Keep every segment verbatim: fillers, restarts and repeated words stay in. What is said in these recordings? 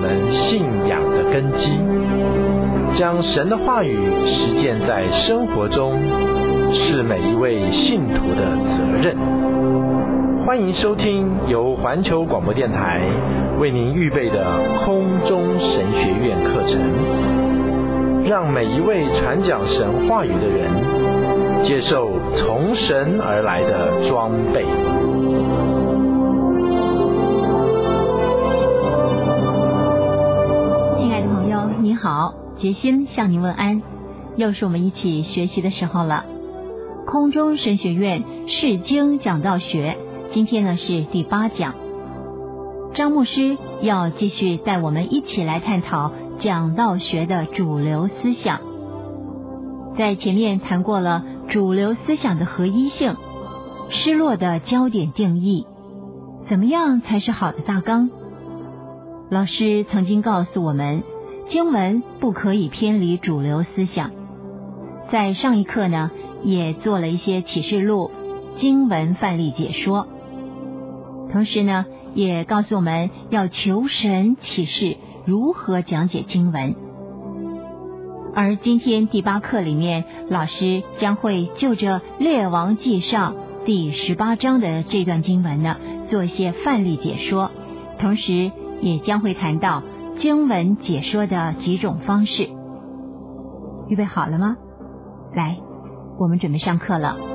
们信仰的根基，将神的话语实践在生活中，是每一位信徒的责任。欢迎收听由环球广播电台为您预备的空中神学院课程，让每一位传讲神话语的人接受从神而来的装备。 亲爱的朋友，你好，决心向您问安，又是我们一起学习的时候了。空中神学院释经讲道学，今天呢是第八讲。张牧师要继续带我们一起来探讨讲道学的主流思想。在前面谈过了主流思想的合一性，失落的焦点定义，怎么样才是好的大纲？老师曾经告诉我们，经文不可以偏离主流思想。在上一课呢，也做了一些启示录经文范例解说，同时呢，也告诉我们要求神启示如何讲解经文。而今天第八课里面，老师将会就着列王纪上第十八章的这段经文呢，做一些范例解说，同时也将会谈到经文解说的几种方式。预备好了吗？来，我们准备上课了。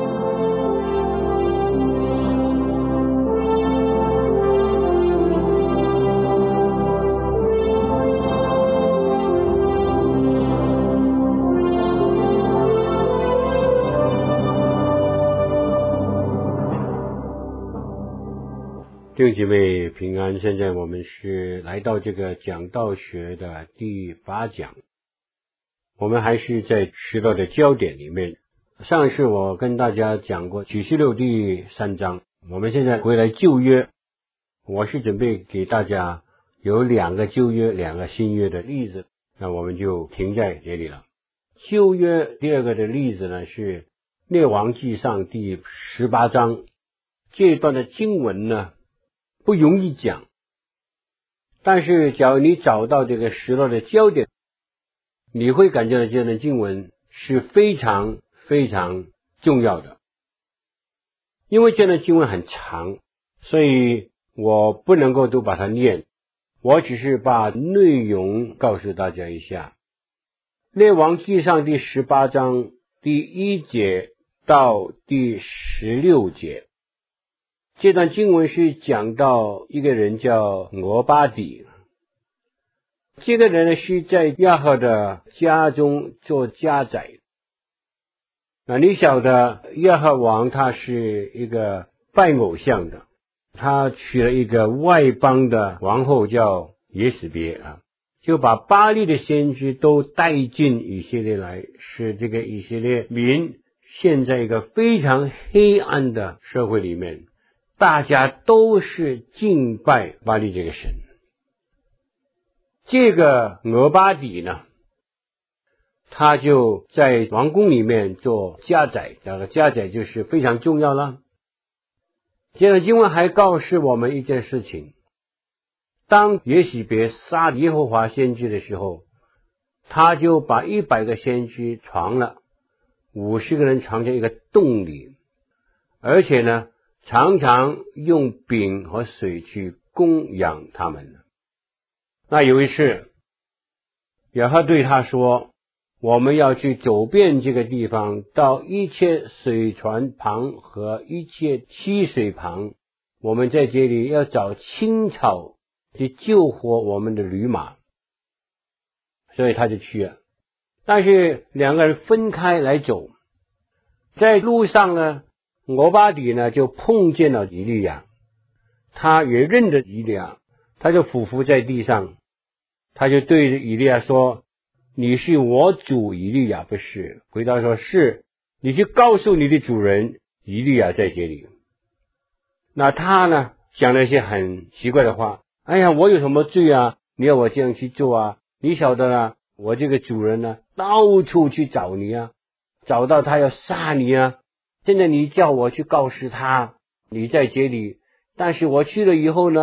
弟兄姐妹平安，现在我们是来到这个讲道学的第八讲，我们还是在学到的焦点里面。上一次我跟大家讲过启示录第三章，我们现在回来旧约，我是准备给大家有两个旧约两个新约的例子，那我们就停在这里了。旧约第二个的例子呢，是列王纪上第十八章，这一段的经文呢不容易讲，但是假如你找到这个失落的焦点，你会感觉到这样的经文是非常非常重要的。因为这样的经文很长，所以我不能够都把它念，我只是把内容告诉大家一下。列王纪上第十八章第一节到第十六节，这段经文是讲到一个人叫俄巴底，这个人呢是在亚哈的家中做家宰。那你晓得亚哈王他是一个拜偶像的，他娶了一个外邦的王后叫耶洗别啊，就把巴力的先知都带进以色列来，使这个以色列民陷在一个非常黑暗的社会里面，大家都是敬拜巴力这个神。这个俄巴底呢，他就在王宫里面做家宰，这个家宰就是非常重要了。这个经文还告诉我们一件事情，当耶洗别杀耶和华先知的时候，他就把一百个先知藏了，五十个人藏在一个洞里，而且呢常常用饼和水去供养他们。那有一次亚哈对他说，我们要去走遍这个地方，到一切水泉旁和一切溪水旁，我们在这里要找青草去救活我们的驴马。所以他就去了，但是两个人分开来走，在路上呢，俄巴底呢就碰见了以利亚，他也认得以利亚，他就俯伏在地上，他就对着以利亚说，你是我主以利亚不是？回答说是，你去告诉你的主人以利亚在这里。那他呢讲了一些很奇怪的话，哎呀，我有什么罪啊，你要我这样去做啊？你晓得啊，我这个主人呢到处去找你啊，找到他要杀你啊，现在你叫我去告诉他你在这里，但是我去了以后呢，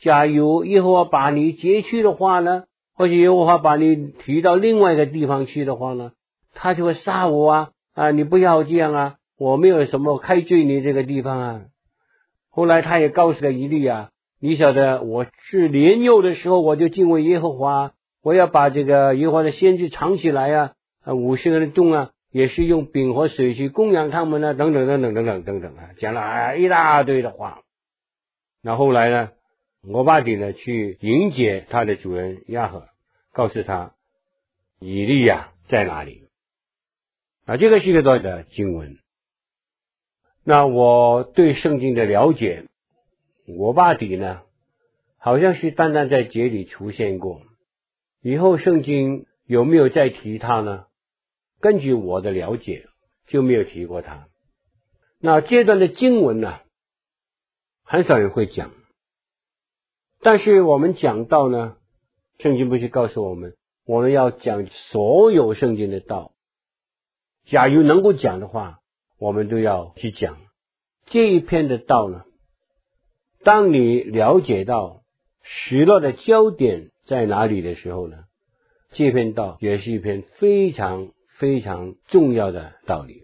假如耶和华把你接去的话呢，或者耶和华把你提到另外一个地方去的话呢，他就会杀我啊！啊，你不要这样啊！我没有什么开罪你这个地方啊。后来他也告诉了以利亚，你晓得我是年幼的时候我就敬畏耶和华，我要把这个耶和华的先知藏起来啊，啊五十个人中啊，也是用饼和水去供养他们啊，等等等等等等等等啊，讲了啊一大堆的话。那后来呢，俄巴底呢去迎接他的主人亚和，告诉他以利亚在哪里啊？这个是一个段的经文。那我对圣经的了解，俄巴底呢好像是单单在节里出现过，以后圣经有没有再提他呢？根据我的了解就没有提过他。那这段的经文呢很少人会讲，但是我们讲到呢，圣经不是告诉我们我们要讲所有圣经的道，假如能够讲的话我们都要去讲。这一篇的道呢，当你了解到失落的焦点在哪里的时候呢，这篇道也是一篇非常非常重要的道理。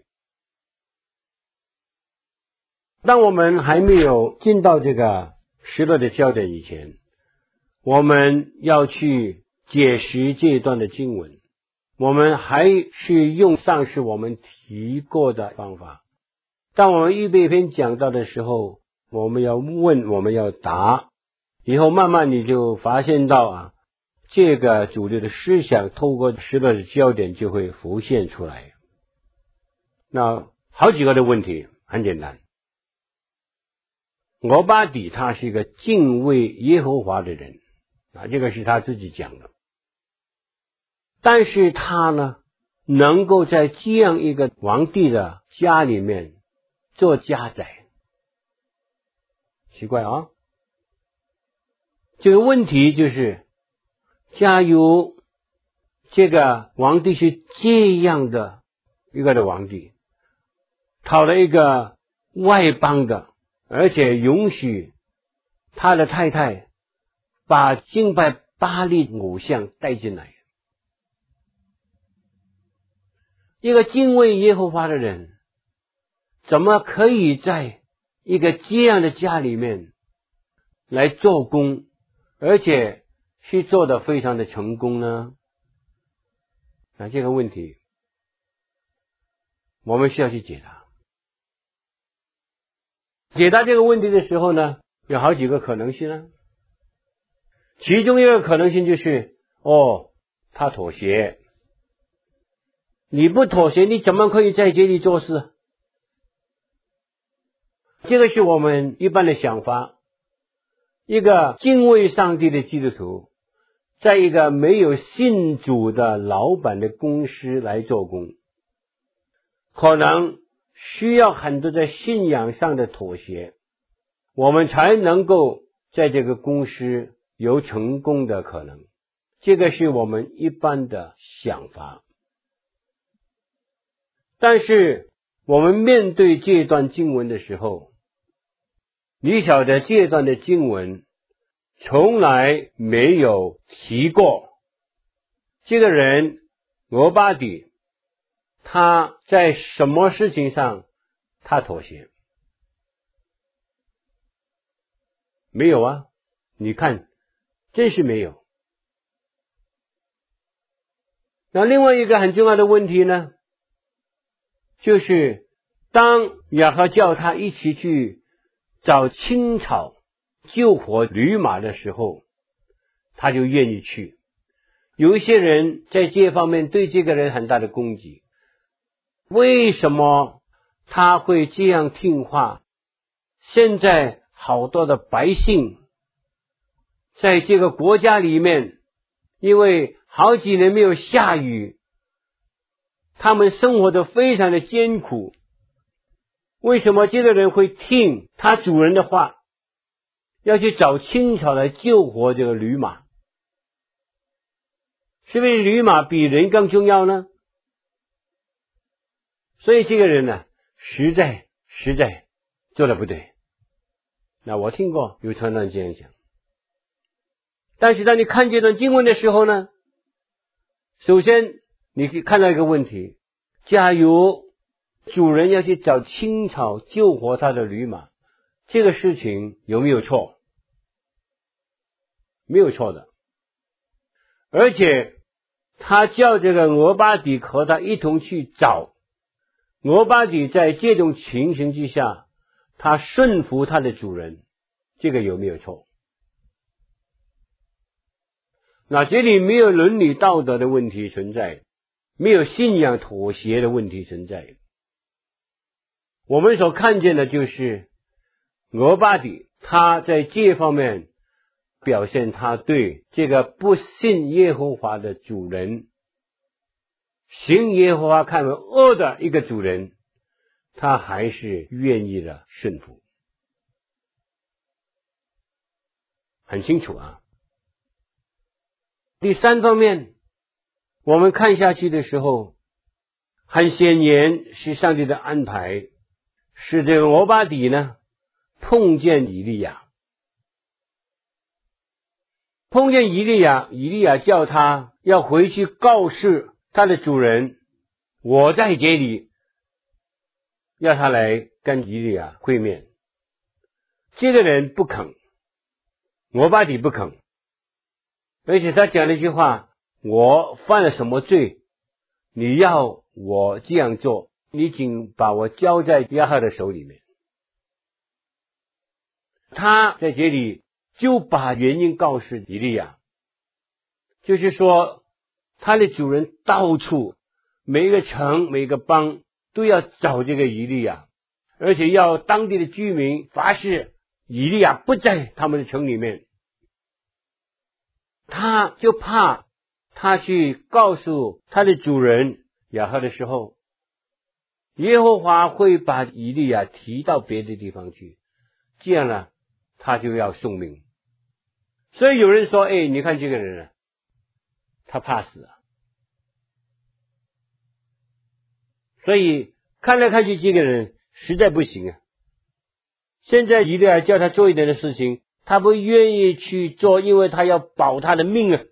当我们还没有进到这个失落的焦点以前，我们要去解释这一段的经文，我们还是用上次我们提过的方法。当我们预备篇讲到的时候，我们要问，我们要答，以后慢慢你就发现到啊，这个主流的思想透过失落的焦点就会浮现出来。那好几个的问题很简单，俄巴底他是一个敬畏耶和华的人啊，这个是他自己讲的。但是他呢，能够在这样一个皇帝的家里面做家宰，奇怪啊！这个问题就是，假如这个皇帝是这样的一个的皇帝，讨了一个外邦的，而且允许他的太太把敬拜巴力偶像带进来，一个敬畏耶和华的人怎么可以在一个这样的家里面来做工，而且是做得非常的成功呢？那这个问题我们需要去解答。解答这个问题的时候呢，有好几个可能性呢。其中一个可能性就是哦，他妥协。你不妥协，你怎么可以在这里做事？这个是我们一般的想法。一个敬畏上帝的基督徒，在一个没有信主的老板的公司来做工，可能需要很多在信仰上的妥协，我们才能够在这个公司有成功的可能。这个是我们一般的想法。但是我们面对这段经文的时候，你晓得这段的经文从来没有提过这个人俄巴底他在什么事情上他妥协，没有啊，你看真是没有。那另外一个很重要的问题呢，就是当亚哈叫他一起去找青草救活驴马的时候，他就愿意去。有一些人在这方面对这个人很大的攻击，为什么他会这样听话？现在好多的百姓在这个国家里面，因为好几年没有下雨，他们生活得非常的艰苦，为什么这个人会听他主人的话，要去找青草来救活这个驴马？是不是驴马比人更重要呢？所以这个人呢，实在实在做得不对。那我听过有传道这样讲， 但是当你看这段经文的时候呢，首先你可以看到一个问题，假如主人要去找青草救活他的驴马，这个事情有没有错？没有错的。而且他叫这个俄巴底和他一同去找，俄巴底在这种情形之下，他顺服他的主人，这个有没有错？那这里没有伦理道德的问题存在，没有信仰妥协的问题存在。我们所看见的就是俄巴底他在这方面表现他对这个不信耶和华的主人，行耶和华看为恶的一个主人，他还是愿意的顺服。很清楚啊。第三方面，我们看下去的时候，很显然是上帝的安排，是这个俄巴底呢碰见以利亚，碰见以利亚，以利亚叫他要回去告示他的主人，我在这里，要他来跟以利亚会面。这个人不肯，俄巴底不肯，而且他讲了一句话，我犯了什么罪，你要我这样做，你请把我交在亚哈的手里面。他在这里就把原因告诉以利亚，就是说他的主人到处每一个城每一个邦都要找这个以利亚，而且要当地的居民发誓以利亚不在他们的城里面。他就怕他去告诉他的主人亚哈的时候，耶和华会把以利亚提到别的地方去，这样呢他就要送命。所以有人说，哎，你看这个人啊，他怕死啊。所以看来看去这个人实在不行啊。现在以利亚叫他做一点的事情，他不愿意去做，因为他要保他的命啊。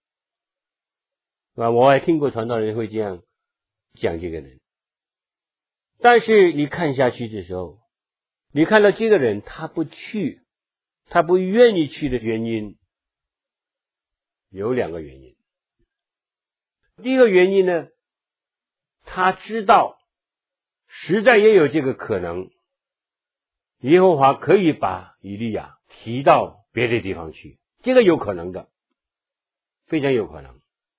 啊，我还听过传道人会这样讲这个人。但是你看下去的时候，你看到这个人他不去，他不愿意去的原因有两个原因。第一个原因呢，他知道实在也有这个可能，耶和华可以把以利亚提到别的地方去，这个有可能的，非常有可能。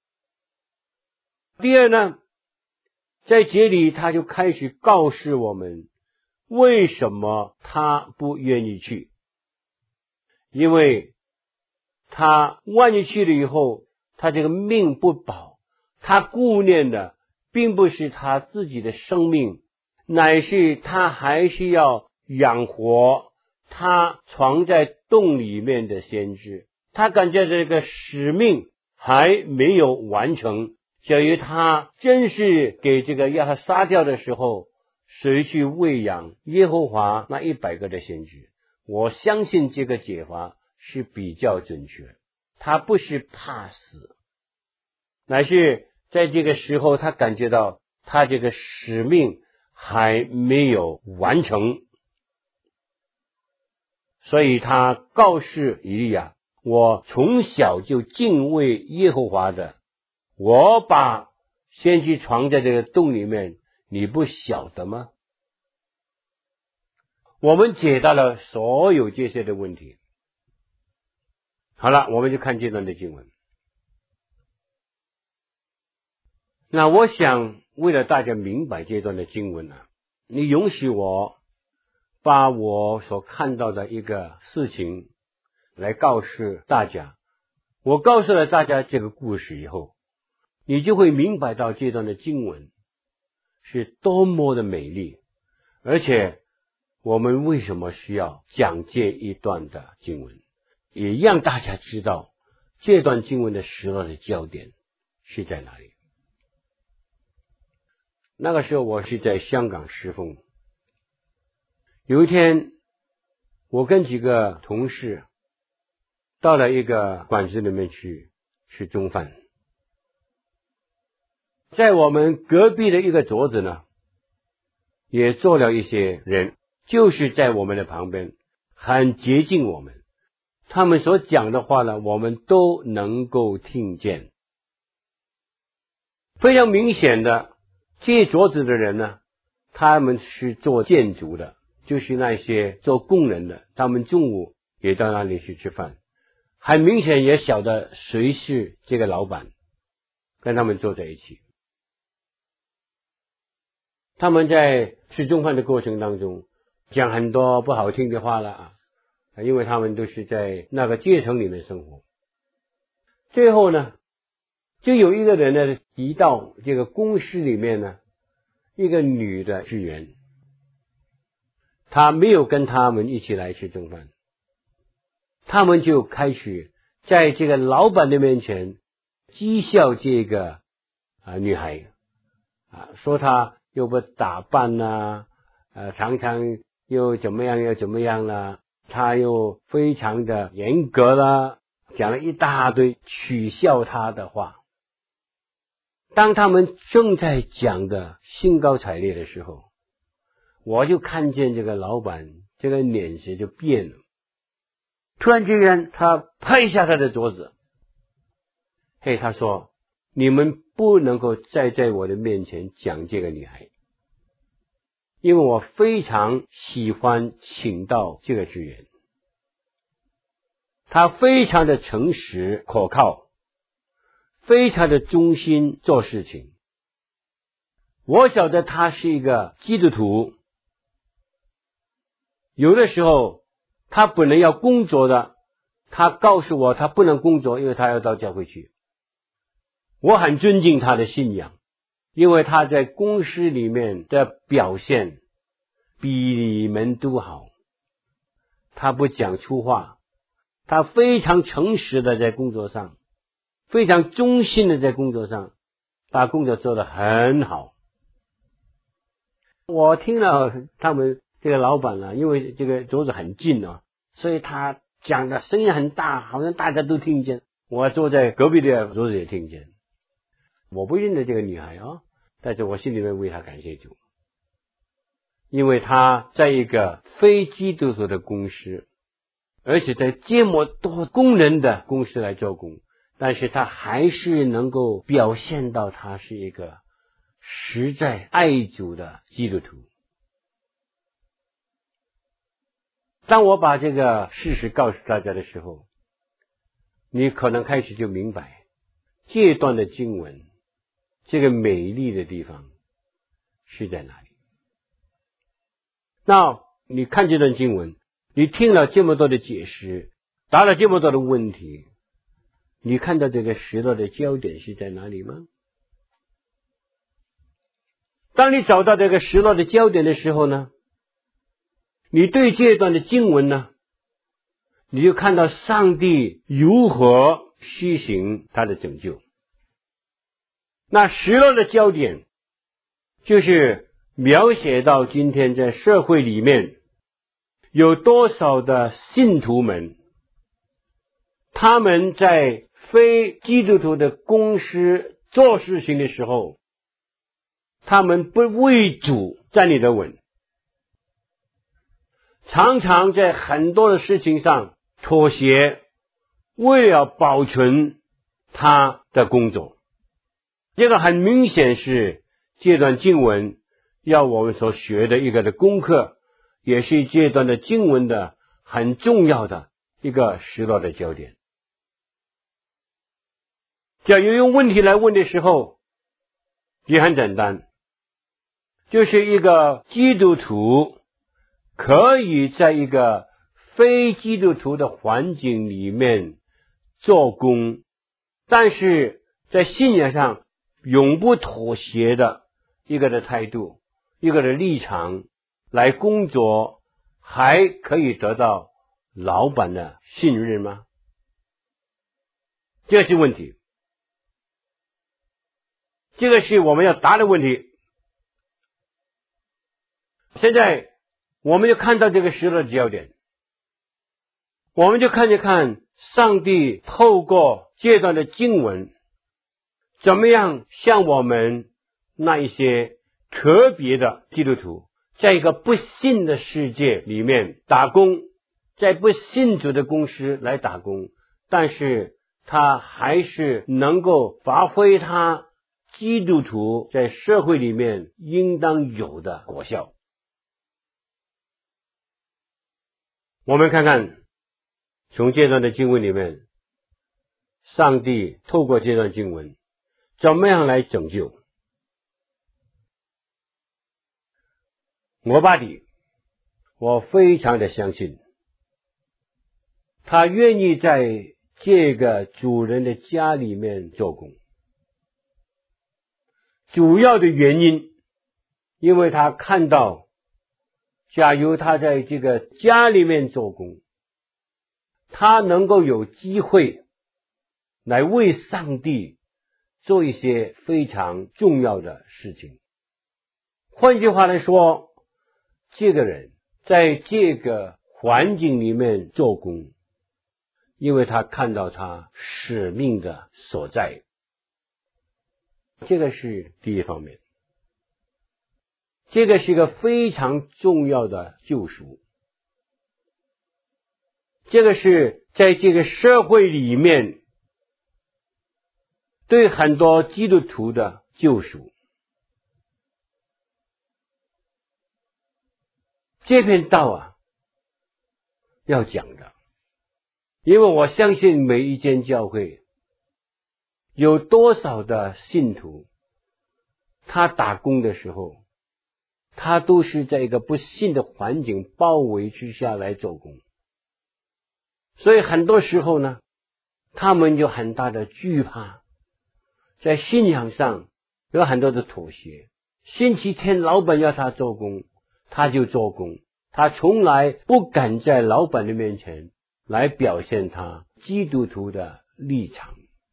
第二呢，在这里他就开始告示我们为什么他不愿意去，因为他万一去了以后，他这个命不保，他顾念的并不是他自己的生命，乃是他还是要养活他藏在洞里面的先知，他感觉这个使命还没有完成。假如他真是给这个亚哈杀掉的时候，谁去喂养耶和华那一百个的先知？我相信这个解法是比较准确。他不是怕死，乃是在这个时候他感觉到他这个使命还没有完成，所以他告诉以利亚，我从小就敬畏耶和华的，我把先知藏在这个洞里面，你不晓得吗？我们解答了所有这些的问题。好了，我们就看这段的经文。那我想为了大家明白这段的经文呢，你允许我把我所看到的一个事情来告诉大家。我告诉了大家这个故事以后，你就会明白到这段的经文是多么的美丽，而且我们为什么需要讲这一段的经文，也让大家知道这段经文的时候的焦点是在哪里。那个时候我是在香港侍奉，有一天我跟几个同事到了一个馆子里面去吃中饭。在我们隔壁的一个桌子呢，也坐了一些人，就是在我们的旁边，很接近我们，他们所讲的话呢，我们都能够听见。非常明显的，这些桌子的人呢，他们是做建筑的，就是那些做工人的，他们中午也到那里去吃饭，很明显也晓得谁是这个老板，跟他们坐在一起。他们在吃中饭的过程当中讲很多不好听的话了啊，因为他们都是在那个阶层里面生活。最后呢，就有一个人呢提到这个公司里面呢，一个女的职员，她没有跟他们一起来吃中饭，他们就开始在这个老板的面前讥笑这个啊女孩啊，说她又不打扮啦、啊，呃，常常又怎么样又怎么样啦，她又非常的严格啦，讲了一大堆取笑她的话。当他们正在讲的兴高采烈的时候，我就看见这个老板这个脸色就变了，突然之间他拍一下他的桌子，嘿，他说，你们不能够再在我的面前讲这个女孩，因为我非常喜欢请到这个职员，他非常的诚实可靠，非常的忠心做事情。我晓得他是一个基督徒，有的时候他本来要工作的，他告诉我他不能工作，因为他要到教会去。我很尊敬他的信仰，因为他在公司里面的表现比你们都好，他不讲粗话，他非常诚实的在工作上，非常忠心的在工作上，他工作做得很好。我听了他们这个老板呢、啊，因为这个桌子很近啊，所以他讲的声音很大，好像大家都听见，我坐在隔壁的桌子也听见。我不认得这个女孩啊，但是我心里面为她感谢主，因为她在一个非基督徒的公司，而且在这么多工人的公司来做工，但是她还是能够表现到她是一个实在爱主的基督徒。当我把这个事实告诉大家的时候，你可能开始就明白这段的经文这个美丽的地方是在哪里。那你看这段经文，你听了这么多的解释，答了这么多的问题，你看到这个石头的焦点是在哪里吗？当你找到这个石头的焦点的时候呢，你对这段的经文呢，你就看到上帝如何施行他的拯救。那石头的焦点就是描写到今天在社会里面有多少的信徒们，他们在非基督徒的公司做事情的时候，他们不为主站立得稳，常常在很多的事情上妥协，为了保存他的工作。这个很明显是这段经文要我们所学的一个的功课，也是这段的经文的很重要的一个石头的焦点。假如用问题来问的时候也很简单，就是一个基督徒可以在一个非基督徒的环境里面做工，但是在信仰上永不妥协的一个的态度，一个的立场来工作，还可以得到老板的信任吗？这是问题，这个是我们要答的问题。现在我们就看到这个石头的焦点，我们就看一看上帝透过这段的经文，怎么样向我们那一些特别的基督徒，在一个不信的世界里面打工，在不信主的公司来打工，但是他还是能够发挥他基督徒在社会里面应当有的果效。我们看看从这段的经文里面，上帝透过这段经文怎么样来拯救俄巴底。我非常的相信他愿意在这个主人的家里面做工，主要的原因因为他看到，假如他在这个家里面做工，他能够有机会来为上帝做一些非常重要的事情。换句话来说，这个人在这个环境里面做工，因为他看到他使命的所在。这个是第一方面，这个是一个非常重要的救赎，这个是在这个社会里面对很多基督徒的救赎。这篇道啊要讲的，因为我相信每一间教会有多少的信徒，他打工的时候，他都是在一个不信的环境包围之下来做工，所以很多时候呢，他们有很大的惧怕，在信仰上有很多的妥协。星期天老板要他做工，他就做工，他从来不敢在老板的面前来表现他基督徒的立场。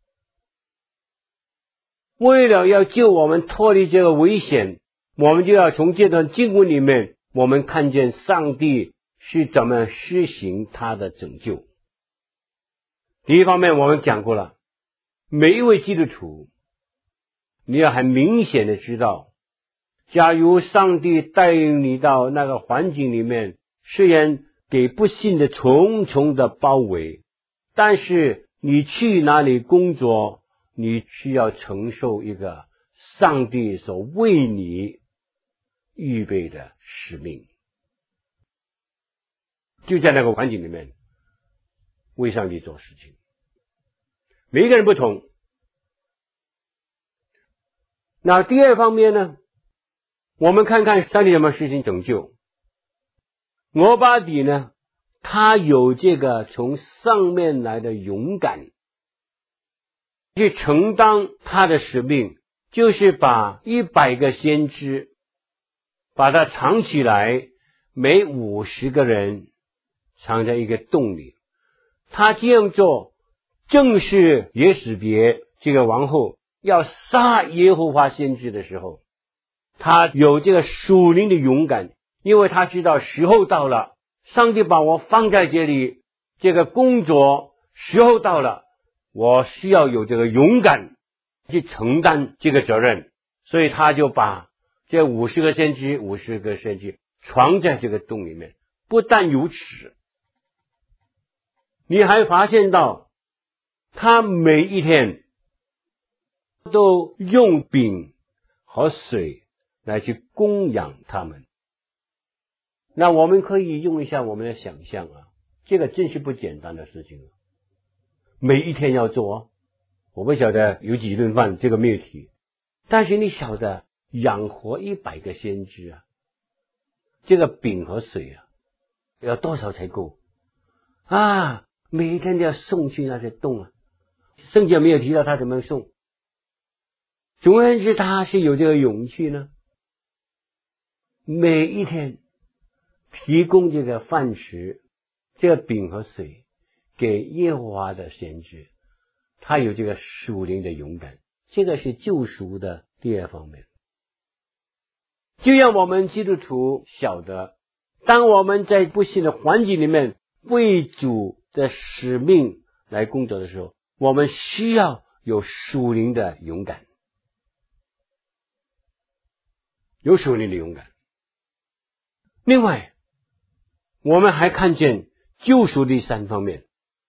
为了要救我们脱离这个危险，我们就要从这段经文里面，我们看见上帝是怎么施行他的拯救。第一方面我们讲过了，每一位基督徒你要很明显的知道，假如上帝带领你到那个环境里面，虽然给不信的重重的包围，但是你去哪里工作，你需要承受一个上帝所为你预备的使命，就在那个环境里面为上帝做事情。每一个人不同。那第二方面呢，我们看看上帝怎么实行拯救。俄巴底呢，他有这个从上面来的勇敢，去承担他的使命，就是把一百个先知把它藏起来，每五十个人藏在一个洞里。他这样做正是耶洗别这个王后要杀耶和华先知的时候，他有这个属灵的勇敢，因为他知道时候到了，上帝把我放在这里，这个工作时候到了，我需要有这个勇敢去承担这个责任，所以他就把这五十个先知五十个先知藏在这个洞里面。不但如此，你还发现到他每一天都用饼和水来去供养他们。那我们可以用一下我们的想象啊，这个真是不简单的事情啊，每一天要做啊。我不晓得有几顿饭，这个没有提，但是你晓得养活一百个先知啊，这个饼和水啊要多少才够啊？每一天都要送去那些洞啊，圣经没有提到他怎么送。总而言之，他是有这个勇气呢，每一天提供这个饭食，这个饼和水给耶和华的先知，他有这个属灵的勇敢，这个是救赎的第二方面。就让我们基督徒晓得，当我们在不幸的环境里面为主的使命来工作的时候，我们需要有属灵的勇敢，有属灵的勇敢。另外，我们还看见救赎的三方面。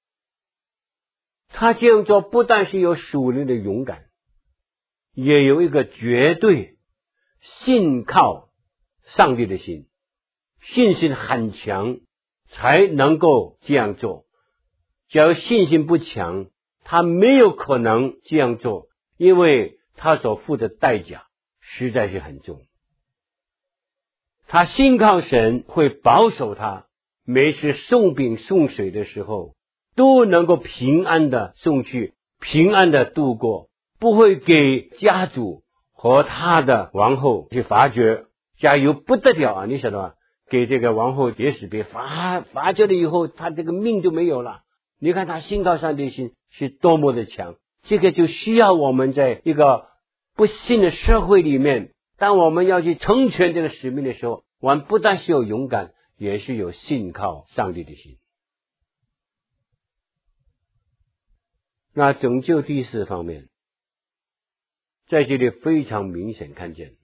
他这样做不但是有属灵的勇敢，也有一个绝对信靠上帝的心，信心很强才能够这样做。假如信心不强，他没有可能这样做，因为他所付的代价实在是很重。他信靠神会保守他，每次送饼送水的时候都能够平安的送去，平安的度过，不会给家主和他的王后去发觉。加油不得了啊！你晓得吧？给这个王后也死别发发觉了以后，他这个命就没有了。你看他信靠上帝的心是多么的强，这个就需要我们在一个不信的社会里面，当我们要去成全这个使命的时候，我们不但是有勇敢，也是有信靠上帝的心。那拯救第四方面，在这里非常明显看见，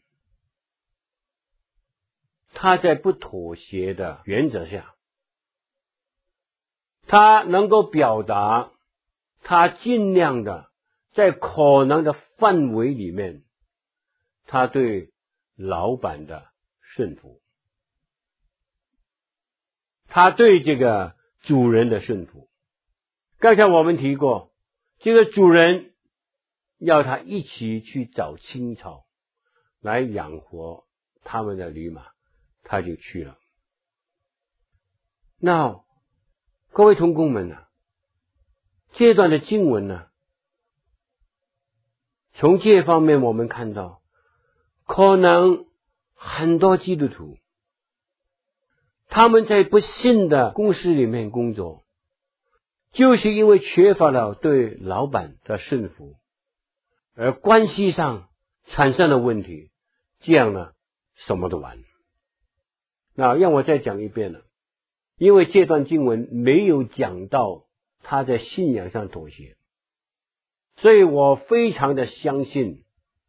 他在不妥协的原则下，他能够表达他尽量的在可能的范围里面，他对老板的顺服，他对这个主人的顺服。刚才我们提过，这个主人要他一起去找青草来养活他们的驴马，他就去了。那各位同工们呢、啊，这段的经文呢，从这方面我们看到，可能很多基督徒他们在不信的公司里面工作，就是因为缺乏了对老板的顺服，而关系上产生了问题，这样呢什么都完。那让我再讲一遍了，因为这段经文没有讲到他在信仰上妥协，所以我非常的相信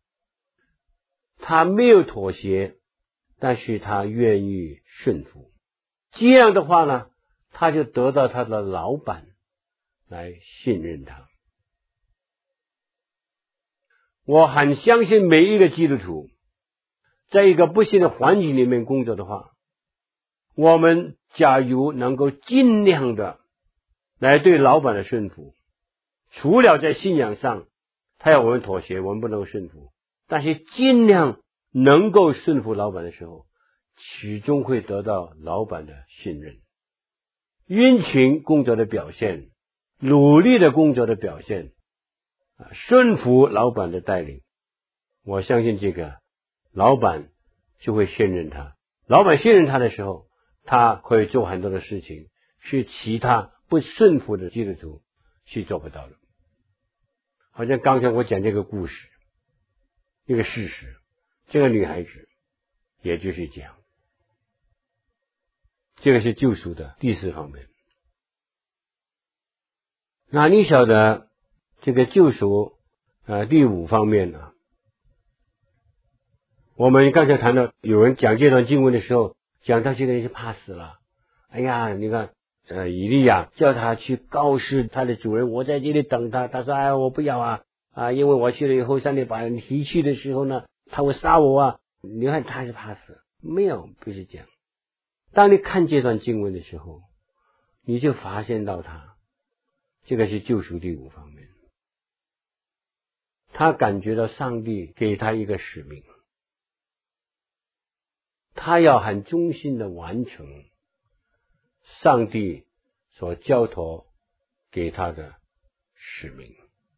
他没有妥协，但是他愿意顺服。这样的话呢，他就得到他的老板来信任他。我很相信每一个基督徒在一个不信的环境里面工作的话，我们假如能够尽量的来对老板的顺服，除了在信仰上他要我们妥协，我们不能够顺服，但是尽量能够顺服老板的时候，始终会得到老板的信任。殷勤工作的表现，努力的工作的表现，顺服老板的带领，我相信这个老板就会信任他。老板信任他的时候，他可以做很多的事情，是其他不顺服的基督徒是做不到的。好像刚才我讲这个故事，这个事实，这个女孩子也就是这样。这个是救赎的第四方面。那你晓得这个救赎呃第五方面呢？我们刚才谈到有人讲这段经文的时候，讲到这个人是怕死了。哎呀，你看呃以利亚叫他去告诉他的主人，我在这里等他。他说哎我不要啊啊，因为我去了以后，上帝把人提去的时候呢，他会杀我啊。你看他是怕死，没有，不是这样。当你看这段经文的时候，你就发现到他这个是救赎第五方面，他感觉到上帝给他一个使命，他要很忠心的完成上帝所交托给他的使命。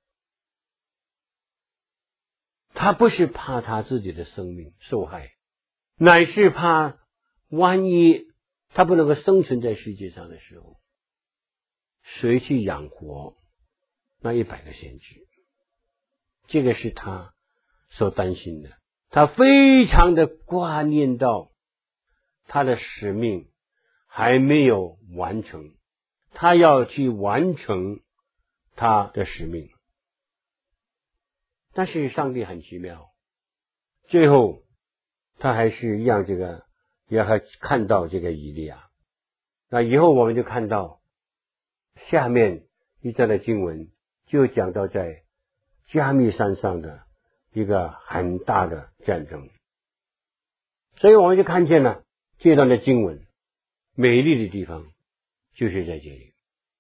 他不是怕他自己的生命受害，乃是怕万一他不能够生存在世界上的时候，谁去养活那一百个先知？这个是他所担心的。他非常的挂念到他的使命还没有完成，他要去完成他的使命。但是上帝很奇妙，最后他还是让这个也还看到这个以利亚。那以后我们就看到下面一段的经文就讲到在加密山上的一个很大的战争，所以我们就看见了这段的经文美丽的地方就是在这里。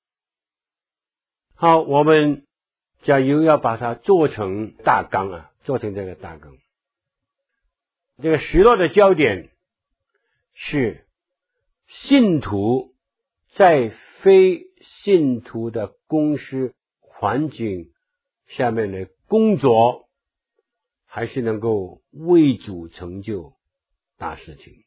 好，我们假如要把它做成大纲啊，做成这个大纲，这个时落的焦点是信徒在非信徒的公司环境下面的工作，还是能够为主成就大事情。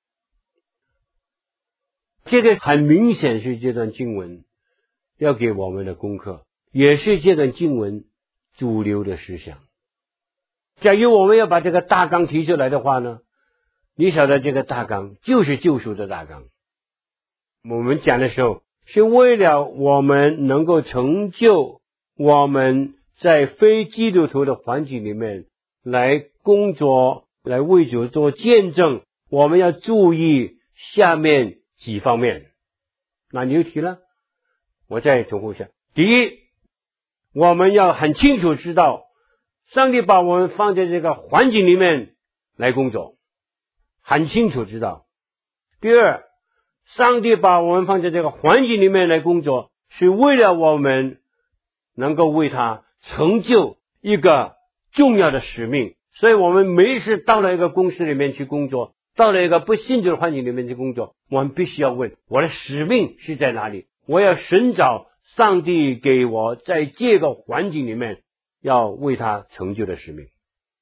这个很明显是这段经文要给我们的功课，也是这段经文主流的思想。假如我们要把这个大纲提出来的话呢，你晓得这个大纲就是救赎的大纲。我们讲的时候是为了我们能够成就我们在非基督徒的环境里面来工作，来为主做见证，我们要注意下面几方面。那你就提了，我再重复一下。第一，我们要很清楚知道上帝把我们放在这个环境里面来工作，很清楚知道。第二，上帝把我们放在这个环境里面来工作，是为了我们能够为他成就一个重要的使命。所以我们没事到了一个公司里面去工作，到了一个不信主的环境里面去工作，我们必须要问我的使命是在哪里，我要寻找上帝给我在这个环境里面要为他成就的使命。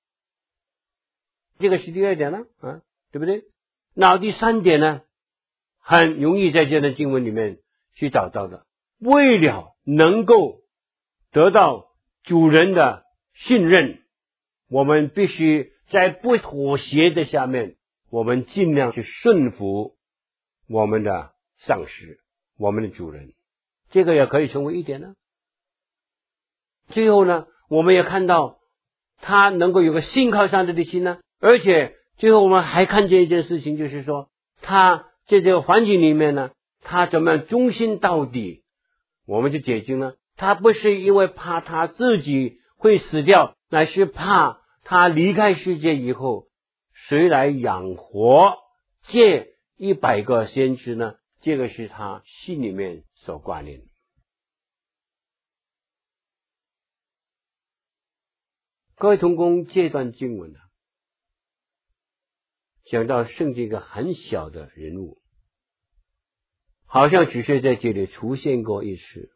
这个是第二点了啊，对不对？那第三点呢，很容易在这段经文里面去找到的，为了能够得到主人的信任，我们必须在不妥协的下面，我们尽量去顺服我们的上司，我们的主人。这个也可以成为一点呢。最后呢，我们也看到他能够有个信靠上帝的心呢，而且最后我们还看见一件事情，就是说他在这个环境里面呢，他怎么样忠心到底。我们就解经呢，他不是因为怕他自己会死掉，乃是怕他离开世界以后谁来养活这一百个先知呢？这个是他心里面所挂念的。各位同工，这段经文呢，讲到圣经一个很小的人物，好像只是在这里出现过一次，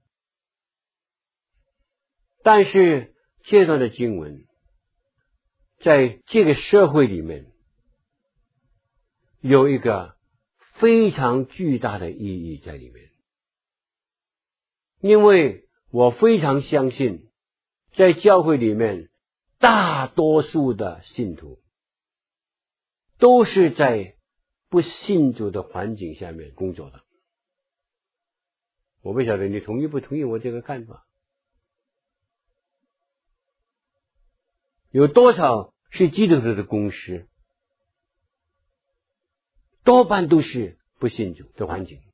但是这段的经文在这个社会里面有一个非常巨大的意义在里面。因为我非常相信在教会里面大多数的信徒都是在不信主的环境下面工作的。我不晓得你同意不同意我这个看法。有多少是基督徒的公司？多半都是不信主的环境。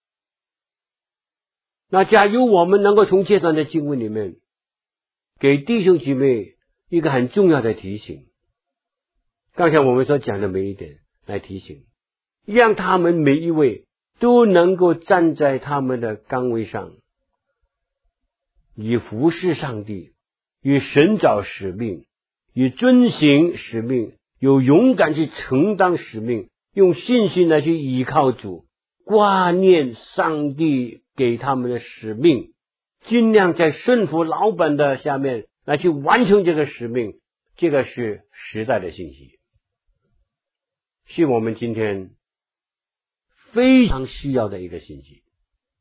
那假如我们能够从这段的经文里面给弟兄姐妹一个很重要的提醒，刚才我们所讲的每一点来提醒，让他们每一位都能够站在他们的岗位上，以服侍上帝，以寻找使命，以遵行使命，有勇敢去承担使命，用信心来去依靠主，挂念上帝给他们的使命，尽量在顺服老板的下面来去完成这个使命。这个是时代的信息，是我们今天非常需要的一个信息。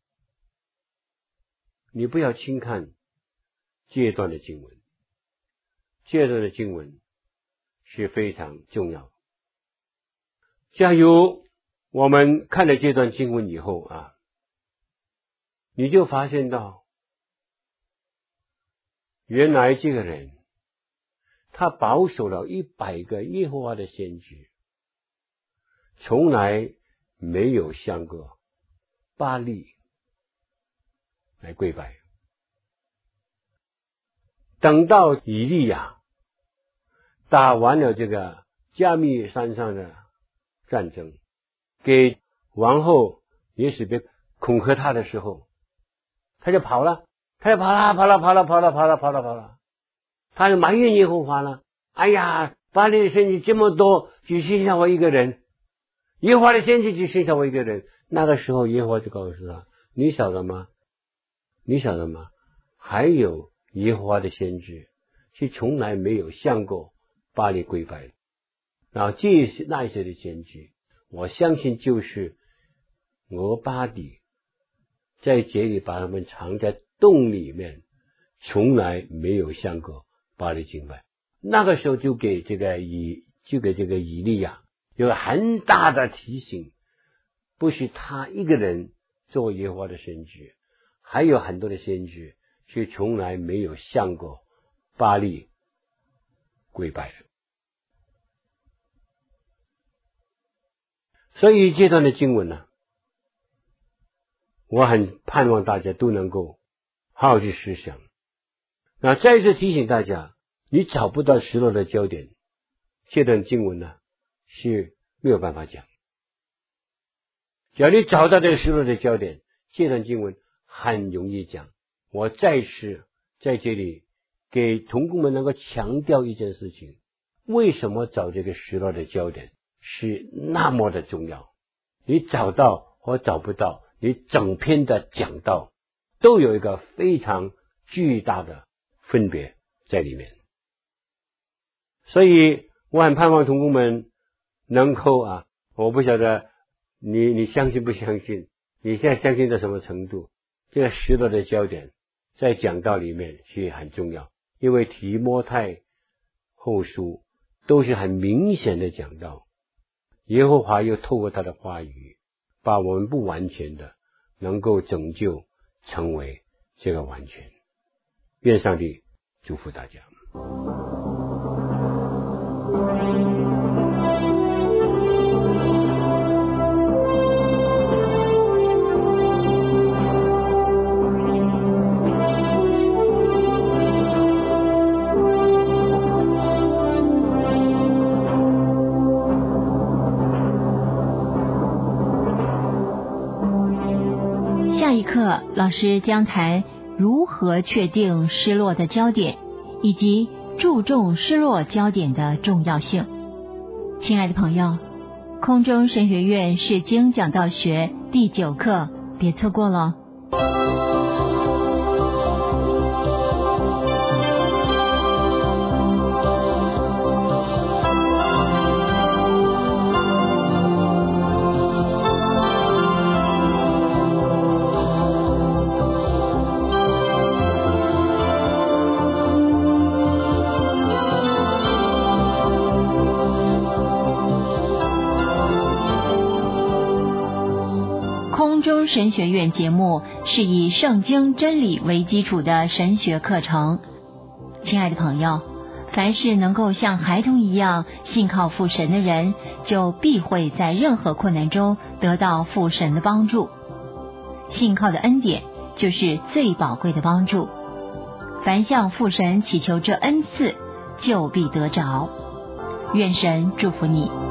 你不要轻看这段的经文，这段的经文是非常重要的。假如我们看了这段经文以后啊，你就发现到原来这个人他保守了一百个耶和华的先知，从来没有向过巴力来跪拜。等到以利亚打完了这个加密山上的战争，给王后耶洗别恐吓他的时候，他就跑了，他就跑了，跑了，跑了，跑了，跑了，跑了，跑了，他就埋怨耶和华了。哎呀，巴力的先知这么多，只剩下我一个人；耶和华的先知只剩下我一个人。那个时候，耶和华就告诉他：“你晓得吗？你晓得吗？还有耶和华的先知是从来没有向过巴力跪拜的。然后这些那些的先知，我相信就是俄巴底在这里把他们藏在洞里面，从来没有向过巴力敬拜。那个时候就给这个以就给这个以利亚有很大的提醒，不是他一个人做耶和华的先知，还有很多的先知是从来没有向过巴力跪拜的。所以这段的经文呢，我很盼望大家都能够好好去思想。那再次提醒大家，你找不到失落的焦点，这段经文呢是没有办法讲。只要你找到这个失落的焦点，这段经文很容易讲。我再次在这里给同工们能够强调一件事情，为什么找这个失落的焦点是那么的重要。你找到或找不到，你整篇的讲道都有一个非常巨大的分别在里面。所以我很盼望同工们能够啊，我不晓得你你相信不相信，你现在相信到什么程度，这个失落的焦点在讲道里面是很重要。因为提摩太后书都是很明显的讲道，耶和华又透过他的话语把我们不完全的能够拯救成为这个完全。愿上帝祝福大家。 下一课，老师将谈如何确定失落的焦点，以及注重失落焦点的重要性。亲爱的朋友，空中神学院释经讲道学第九课，别错过了。空中神学院节目是以圣经真理为基础的神学课程。亲爱的朋友，凡是能够像孩童一样信靠父神的人，就必会在任何困难中得到父神的帮助。信靠的恩典就是最宝贵的帮助。凡向父神祈求这恩赐，就必得着。愿神祝福你。